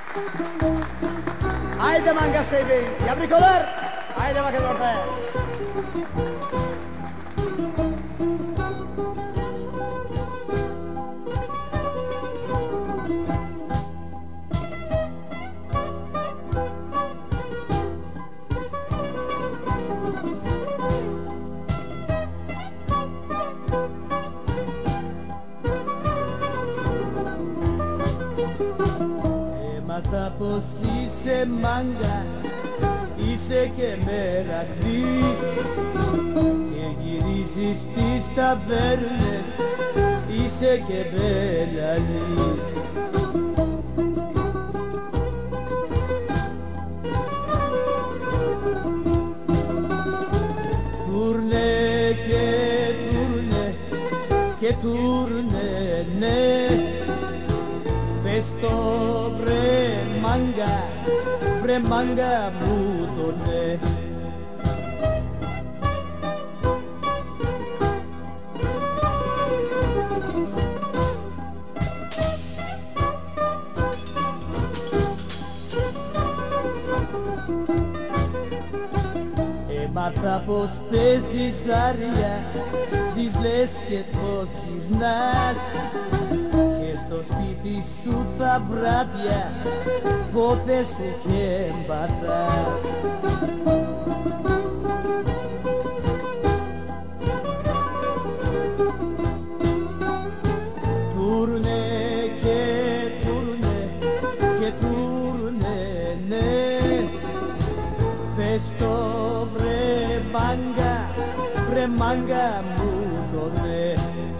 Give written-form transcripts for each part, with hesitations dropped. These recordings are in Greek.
Haydi manga sevdi. Yabrikolar. Haydi bakın ortaya. Έμαθα πως είσαι μάγκα, είσαι και μερακλής και γυρίζεις στις ταβέρνες, είσαι και μπελαλής. Τούρνε και τούρνε και τούρνε, ναι, πες το βρε μάγκα μου το ναι. Έμαθα πως παίζεις άρια, στις λέσχες πως γυρνάς και στο σπίτι σου τα βράδια πότε σου και μπατάς. Τούρνε και τούρνε και τούρνε, ναι, πες το βρε μάγκα μου το ναι.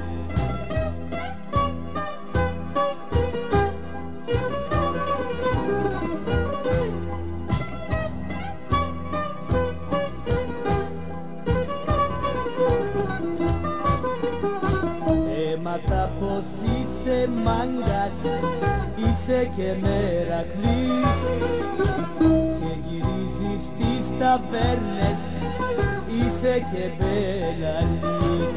Έμαθα πως είσαι μάγκας, είσαι και μερακλής και γυρίζεις στις ταβέρνες, είσαι και μπελαλής.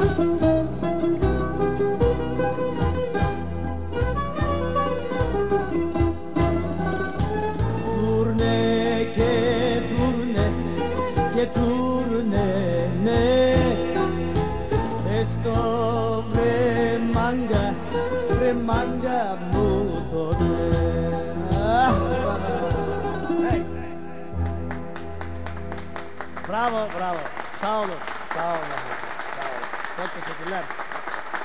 Τούρνε και τούρνε και τούρνε, ναι, πες το βρε μάγκα μου το ναι. Bravo, bravo. Sağ olun. Sağ olun. Sağ olun. Çok teşekkürler.